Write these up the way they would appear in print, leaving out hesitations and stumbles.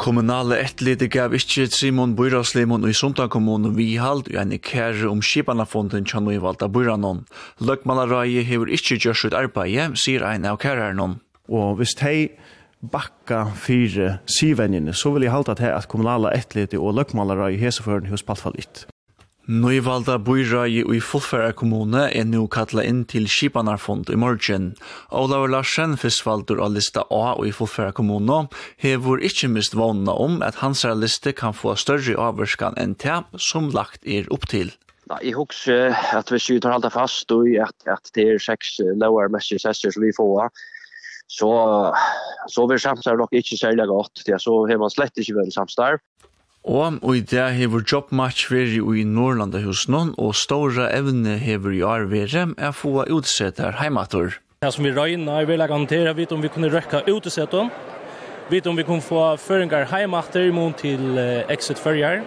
Kommunale etterlite gav ikke Simon Bøyraslimon i Sunda kommunen vihald i en kære skipanarfonden kjenn og valgte Bøyranon. Løgmalarai hever ikke gjørs ut arbeid, sier en av kærernon. Og hvis de bakka 4 sivenjene, så vil jeg halte til at kommunale etterlite og løgmalarai heseføren hos paltfall litt. Nøyvalda Bøyrai i Fullfæra kommune nå kattla inn til skipanarfond i morgen. Olav Larsen, fyrstvaldur av lista A i Fullfæra kommune, hever ikke mist vånene at hans liste kan få større avvarskan enn det som lagt opp til. Jeg husker at hvis vi tar halda fast i at det 6 lower messages som vi får, så vil samstarv nok ikke særlig godt. Så har man slett ikke vel samstarv. Og i det hever jobbmatch veri i Norrlanda hos noen, og store evne hever i arvere få utsetter heimator. Det som vi røyner, vil jeg garantere, vet om vi kunne røkka utsetter, vet om vi kunne få føringer heimator imot til exit førjar.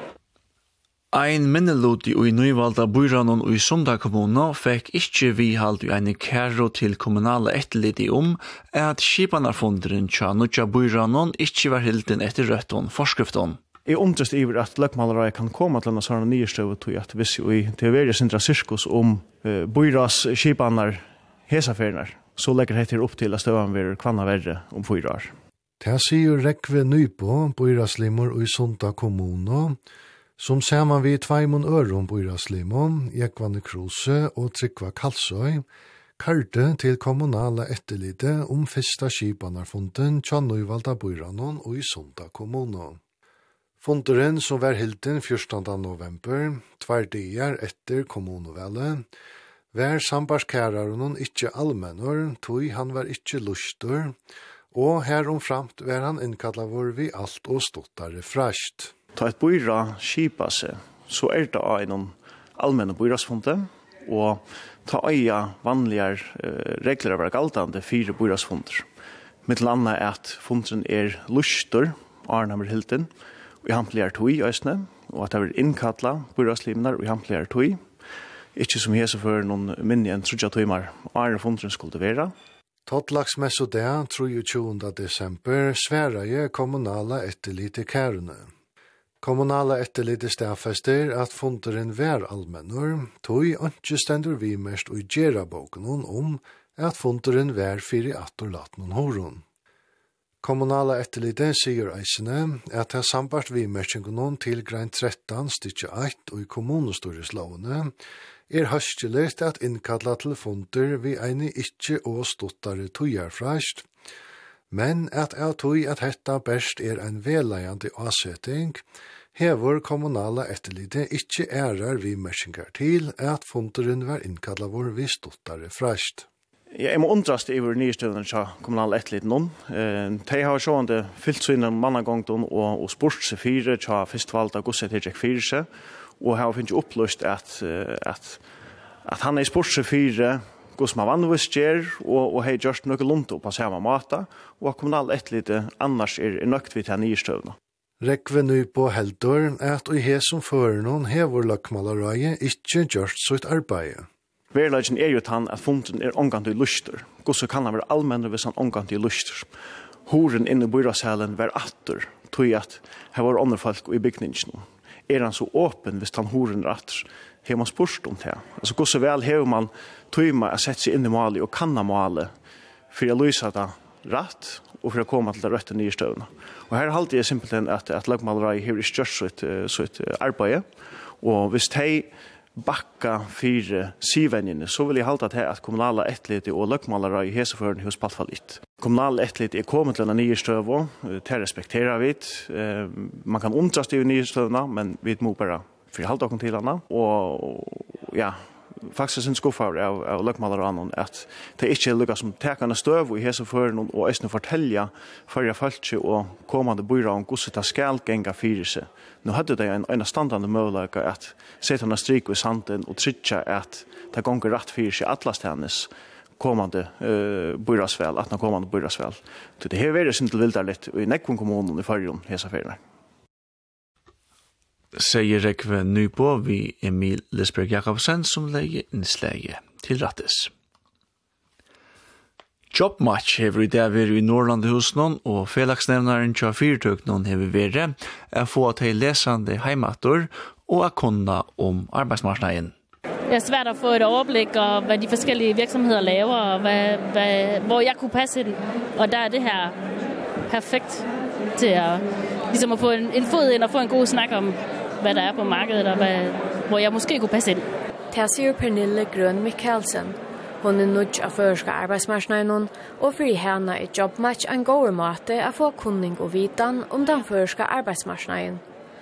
Ein minnelot i nøyvalda Bøyranon i Sunda kommune fikk ikke vihald i en kæro til kommunale etterlite at skipanarfonderen tja Nudja Bøyranon ikke var hilden etter røtton forskrifton. Jeg omtrest iver at løgmalarai kan komme til en sånne nye støvet til at hvis vi til å være sindra sirkus Bøyras skipanar hesaferner, så legger det opp til at støven vil kvanna verre 4 år. Det sier Rekve Nybo, Bøyraslimor i Sunda kommune, som saman vi 2 øron Bøyraslimor, Jekvanne Kruse og Trykva Kalsøy, karte til kommunale etterlite fyrsta skipanarfonden Tjannøyvalda Bøyranon og i Sunda kommune. Funderen som var hilden 14. november, 2 dager etter kommunevalget, var sambarskæreren ikke allmennor, tog han var ikke lustor, og heromframt var han innkallet vår vi alt og stottare frasht. Ta et bøyra skipa seg, så det en allmenne bøyrasfonde, og ta øya vanlige regler av galtande 4 bøyrasfonder. Mittel annet at fonden lustor, Arnhammer hilden, og i hampligar tøy øysne, og at det var innkattla bøyraslimnar og i hampligar tøy. Ikke som hese for noen minni enn 30 tøymar, og Arne Fondren skulle være. Tottlagsmessig det, 23. desember, Sverige kommunala etterlite kærene. Kommunala etterlite stafester at fonderen var allmennor, tøy ikke stendur vi mest og gjerra boken at fonderen var 4 attorlatnon horon. Kommunala etterlite sier eisene at det sambart vimerkingen til grein 13 stikje 1 og i kommunestyrelslovene høstelig at innkalla til fonder vi eine ikkje og stottare tøyarfrast, men at av tøy at hetta best en veleiande avsetting, hever kommunala etterlite ikkje vimerkinger til at fonderen var innkalla vår vi stottare frast. Jeg må undrast i vår nye støvende til kommunale etterlite noen. De har sånn fyllt seg innan mannagongton og spurt seg 4 til fyrstvalgte gosset til 4, og har finnet opplyst at han spurt seg 4 goss man vanligvis gjør, og har gjort noe lunt på samme måte, og at kommunale etterlite annars nøkt vi til nye støvende. Rekve nu på heldur at og he som fører noen hever løkmalarai ikke gjort sitt arbeid. Verleggen jo tann at fonden omgant i luster. Gosse kan han være allmennere hvis han omgant i luster. Horen inne i byrasalen var atter, tog at her var andre folk i bygningen. Han så åpen hvis han horen atter, har man spurt om det. Altså gosse vel har man tog med å sette seg inn i malet og kanna malet for å lyse det rett og for å komme til det rette nye støvende. Og her halte jeg simpelthen at lagmaleri har ikke gjort sitt arbeid, og hvis de bakka 4 sivenjene, så vil jeg halte til at kommunale etterlite og løgmaleri heseføren hos paltfall litt. Kommunale etterlite kommet til en nye støv, til respekterer vi. Man kan undrast i nye støvene, men vi må bare for halte dere til henne. Og ja, faktisk en skuffar av løgmaleranen at det ikke lykkes som tekende støv i heseføren og eisne fortelja for jeg følte og kommande bøyra om gosset av skal genga 4. Nå hadde de en standande mulighet at sette henne strik i sanden og trytja at det gonger rett 4 atlast hennes kommande bøyrasvel, at den kommande bøyrasvel. Det har vært sin til vildar litt i Nekvun kommunen i fargen heseføren. Sier Rekve Nybo vi Emil Lesberg Jakobsen som leier innslege til rattes. Jobmatch hever I det vært I Norrlandhusen, og felagsnevnaren til fyrtøknen hever vært få til lesande heimator og kunna om arbeidsmarknaden. Det er svært at få et overblik over, hvad de forskellige virksomheder laver, og hvor jeg kunne passe ind. Og der er det her perfekt til at, ligesom at få en fod ind og få en god snak om, hvad der er på markedet, og hvor jeg måske kunne passe ind. Det siger Pernille Grøn Mikkelsen. Hun er nødt af førske arbeidsmarknaden, og for I henne er Jobmatch en god måte at få kunning og vitan om den førske arbeidsmarknaden.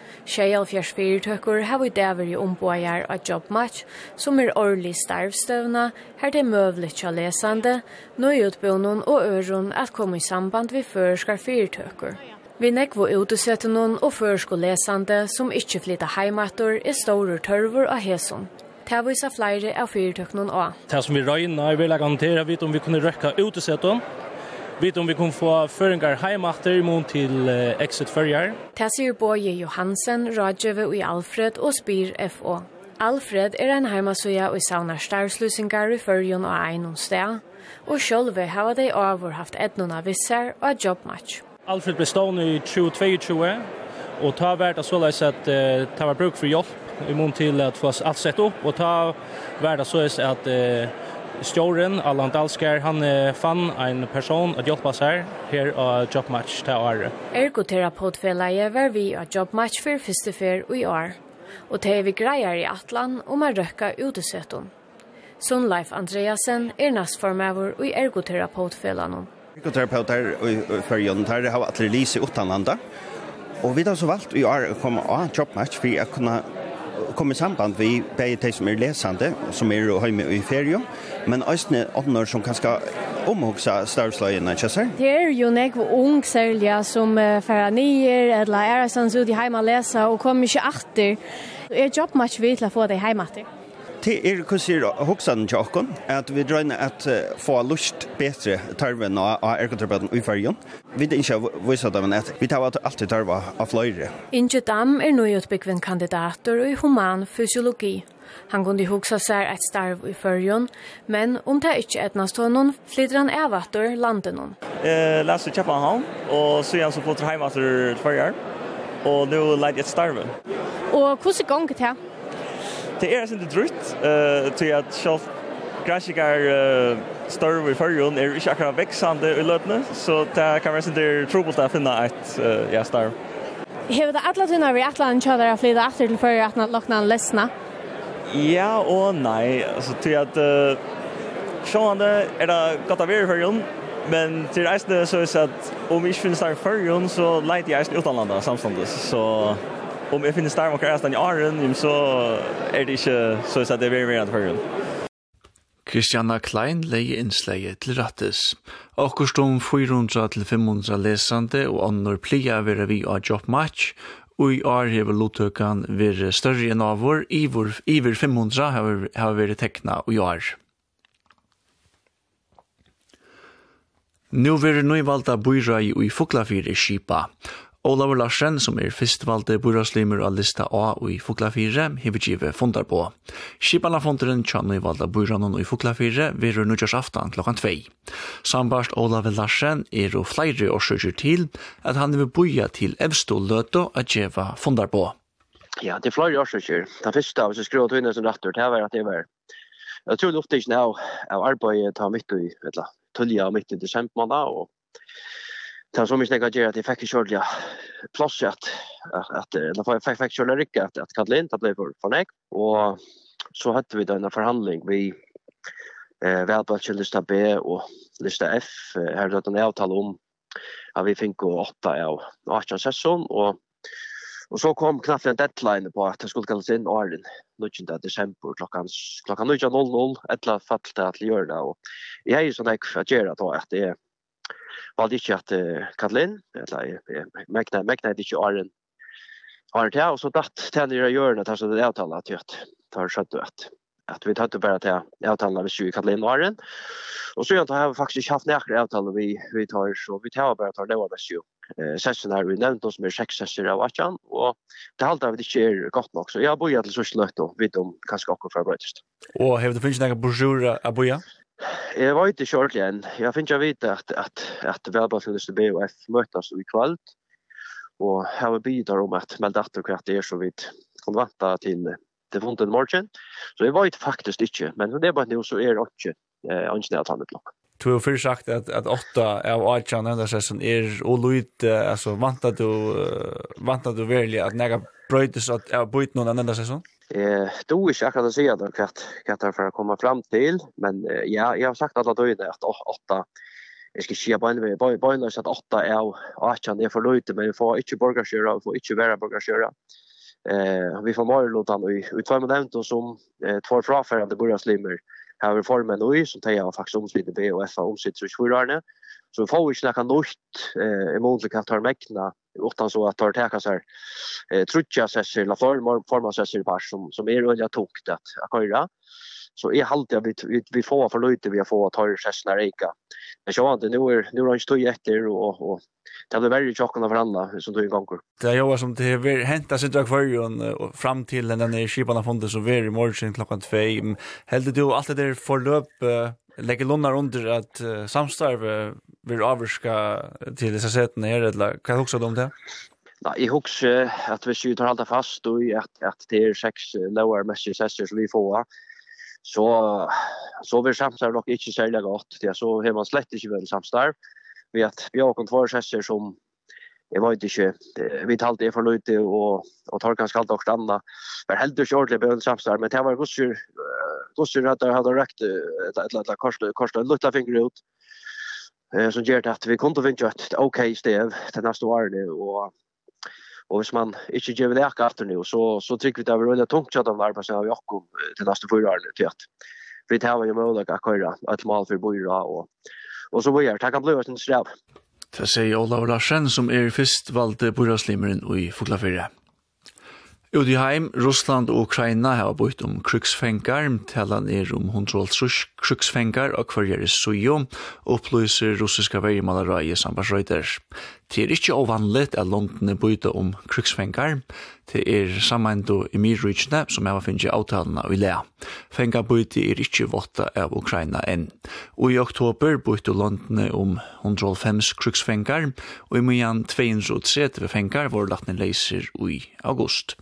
76 fyrirtøkker har vi der I ombøyer av Jobmatch, som årlig starvstøvna, her det møvlet til lesende, nøyutbønnen og øren at komme I samband ved førske fyrirtøkker. Vi nekvo utesette noen og førske lesende som ikke flytter heimater er store tørver av hæson. Det viser flere av fyrirtøkkene også. Det som vi røyner, vi vil garantere vidt om vi kunne røkke utesette vet om vi kan få føringar heimater imot til Exit Førjar. Det sier Boje Johansen, rådgjøve I Alfred og Spyr FO. Alfred er en heimasøya og savner starvslusingar I Førjon og Einon sted, og sjølve har de over haft etnona visser og Jobmatch. Alfred ble stående I 2022, og ta vært det såleis at det var bruk for hjelp imot til at få alt sett opp, og ta vært det såleis at Stjåren, Allan Dalskär, han fann en person att hjälpa sig här av Jobmatch till år. Ergoterapeutfällaget var vi av Jobmatch för första för I år. Och det vi grejer I Atlan om att röka utesöton. Leif Andreasen nästformavor I ergoterapeutfällan. Ergoterapeuter för Jon har har att release utanlanda. Och vi har så valt I år komma av Jobmatch för att kunna komma I samband vi bägge som läsande som hemma I ferie men östne andra som kanske omhuxa starvslöjena inte Det ju nek ung sälja som för nier eller är sån så de hemma läsa och kommer inte åter Jobmatch vill få det hemma till. Det kusir huxan jakon att vi drar att få lust bättre tarven och ergoterapeuten I färjan. Vi det inte visar dem att vi tar alltid tarva av flöjre. Inge Dam nyutbyggven kandidater I human fysiologi. Han kunde huxa sig ett starv I färjan, men om det inte etnast honom flyttar han ävatter landen hon. Läste i Köpenhamn och så så fått hematter färjar. Och nu lägger ett starven. Och hur gång det Det är inte drutt till att själv grafikar större I förrjun är inte akkurat växande I löpne så det kan vara inte trubbelt att finna ett starv. Har det alla tunna vi Atlan köra att flytta åter till för att lockna ledsna? Ja och nej, alltså till att sjönde är det gott att vara I förrjun men till resten så är det att om vi finns där förrjun så lägger jag I utanlanda samtidigt så om jag finner starv och resten I åren så är det inte så att det är väldigt förrjun. Christiana Klein leie innsleie til rattes. Akkurat 400 til 500 lesande og annor plia være vi av Jobmatch, og I år hever lottøkan være større enn avår, iver 500 har vært tekna og I år. Nå være nøyvalda byrøy og I Fuglafire skipa. Olav Larsen, som fyrstvalgte byraslimer av lista A og I Fuglafire, hever givet fondar på. Skipanafonderen tja nøyvalda byranon og I Fuglafire verur nødjarsaftan klokkan 2. Sambarst Olav Larsen og flere årsøker til at han vil boja til Evstol-løto at gjeva fondar på. Ja, det flere årsøker. Det første av så skrevet høyne som retter, det var at det var jeg tror ofte ikke av arbeidet ta mitt I, tulja mitt I desember måned, og det var så mye jeg gjør at jeg fikk kjørt plass at jeg fikk kjørt rykke at Kalle inn, det ble for nek. Og så hadde vi denne forhandling. Vi valgte til lista B og lista F. Her hadde en avtale om at vi fikk 8 av 18 session. Og så kom knappt en deadline på at det skulle kalles inn åren 19. desember klokkan 19.00. Etter fall til at gjøre det. Og jeg er jo sånn at gjør at det valde ikke at Katlin, eller megnet ikke åren til, og så datt til å gjøre det, så det avtalen at jeg tar skjøtt at vi tatt bare til avtalen hvis vi Katlin åren, og så har vi faktisk ikke haft nærkere avtalen vi tar, så vi tar bare tar det var hvis jo session her, vi nevnte oss med 6 sessioner av 18, og det halte vi ikke godt nok, så jeg har boet til sørste løtt og vet om kanskje akkurat for å brøtest. Og har du finnet noen brosjur av boja? Jag vet inte shortligen. Jag finns jag vet att välbalsminister BOF mötas i kväll och har bidrar om att melda att det är så vitt kan vänta till fonden morgon. Så jag vet faktiskt inte, men det är bara nu så är det också anställt annat lag. Du har först sagt att 8 av 8 ända säsongen är olut, alltså väntar du verkligen att några brötes att jag bytt någon ända säsong? Då är inte akkurat att säga att det för att komma fram till, men ja, jag har sagt alla döjde att 8, jag ska säga bara att 8 av 8 är för lite, men vi får inte borgarköra, vi får inte vara borgarköra. Vi får Marlotan och 2 minuter som 2 frafärande borgarslimmer har vi formen nu som tar faktiskt omslitt BOF omsitter i svurarne. Så vi får inte snacka nytt emot kan ta mäkna utan så att ta täcka sig trutja sesser la forma sesser par som är väldigt tungt att köra. Så är halt vi får för lite vi får ta sesserna rika. Men så att nu är inte tog efter och det blir väldigt chockande för alla som tog igång. Det är ju som det har hänt sig dag för fram till den där skiparna fonten så var i morgon klockan 2. Helt du allt det där förlöp lägger lundar under att samstarv vill avska till dessa sätten här eller kan också de det? Nej, jag hoppas att vi ska ta hålla fast och att det är 6 lower messages som vi får. Så vill samstarv dock inte sälja gott. Det så har man slett inte väl samstarv. Vi att vi har kontorsesser som jag vet inte vi tar alltid för lite och tar kanske allt och stanna. Men helt och shortly på samstarv men det var gosse att det hade räckt ett kosta en lilla finger ut. Så gör att vi kunde vinna ett okej steg till nästa år nu och hvis man inte ger det efter nu så tycker vi det är väldigt tungt att de arbetar av Jakob till nästa 4 år till att vi tar ju möjlighet att köra ett mål för Bojra och så börjar det kan bli en sträv. Det säger Olav Larsen som är först valde Bojraslimeren i Foklafyrre. Udheim, Russland och Ukraina har bytt krigsfänkar. Talan om 100 krigsfänkar och kvarger Sujo upplyser russiska vägmalare sambandsröjter. Det är inte ovanligt att London byter krigsfänkar. Det är sammanhållet i Mirrygene som har finnit avtalene i Lea. Fänkarbyte är inte votta av Ukraina än. Och i oktober bytte London 105 krigsfänkar och i myan 230 fänkar var lagt en laser i august.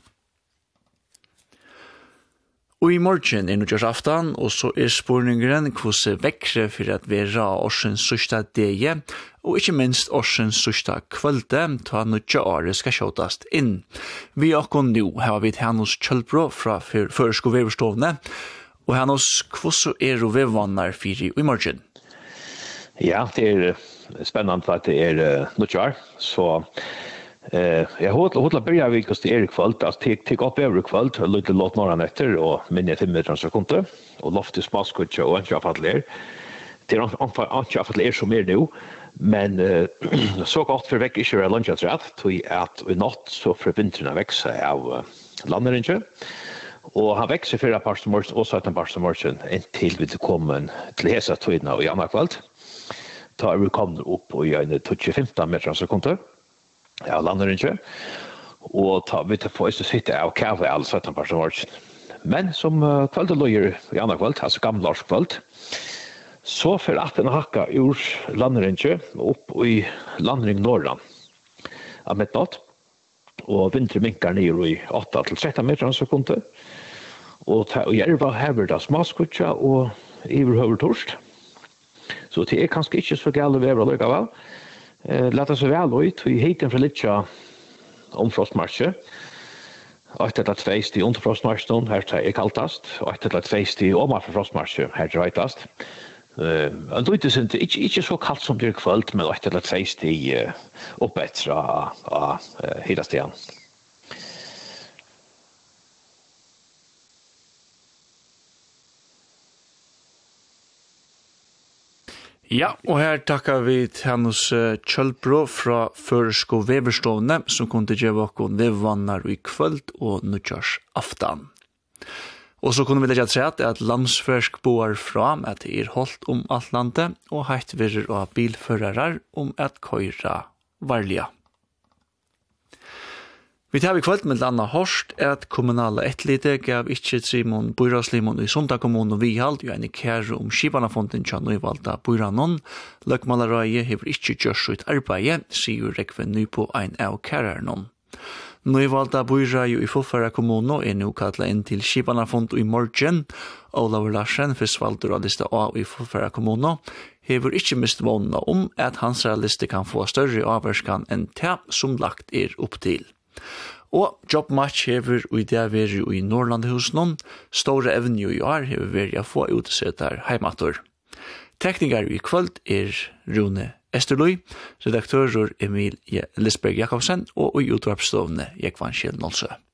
Og i morgen er nyttårsaftan, og så er spurningen hvordan vekkre for at være årsens sørste dege, og ikke minst årsens sørste kvölde, ta nødja året skal kjøtast inn. Vi akkur nå har vi Hennos Kjølbro fra Føresko Veverstovne, og Hennos, hvordan er du vevvannar for i morgen? Ja, det er spennende for at det er nødja år, så jag håller börja vi kost Erik Kvalt att ta upp över Kvalt och lite låt några efter och minne 5 meter sekunder och loftet smaskutch och en chaffatler. Det är en chaffatler som är nu men så gott för veck inte lunch att att vi natt så för vintern växa av landringen och han växer för ett par som och så att en par som en till vi kommer till hesa tydna och i andra Kvalt. Tar vi kommer upp och gör en touch 15 meter sekunder. Ja, landar inte. Och ta vi till få så sitter och kava alltså att han på men som kvällte lojer i andra kväll, alltså gamla kväll. Så för att den hacka ur landar inte upp i landring norran. Av midnatt. Och vinterminkar ner i 8 till 13 meter sekunder. Och järva häver det smaskutcha och överhuvudtorst. Så det är kanske inte så galet väder att lägga låt oss väl ut vi heter för lite om frostmarsche. Och det att face the underfrostmarsche här är kalltast och det att face the omar frostmarsche här rightast. Och då är det inte så kallt som det kvällt men att det att face the uppbättra hela stenen. Ja, og her takkar vi til Hennos Kjølbro fra Føresko Veverstovne, som kunne gjøre oss vevvannar i kvöld og nyttårsaftan. Og så kunne vi legge til at landsfersk boar fram at det er holdt om alt landet, og heit virrer av bilførerar om at køyra varliga. Vi tar i kveld med Anna Horst at kommunala ettlite gav ikke Simon Bøyraslimon i Sunda kommunen og Vihald jo en kære om Skipanafonden til nøyvalda Bøyranon. Løkmalarøye hever ikke gjørs ut arbeid, sier Rekven ny på en av kærernon. Nøyvalda Bøyrøye i Fullfæra kommunen er nå kattlet inn til Skipanafonden i morgen. Olav Larsen, fyrstvaldur av lista A i Fullfæra kommunen, hever ikke mist vånene om at hans liste kan få større avverskan enn det som lagt opp til. Og Jobmatch hever og i det veri i Norrlandhusen, store evne i år hever veri å få utsetter heimator. Tekniker i kvöld Rune Esterløy, redaktører Emil Lisberg Jakobsen og i utvarpsstående Jekvan Kjell Nålsø.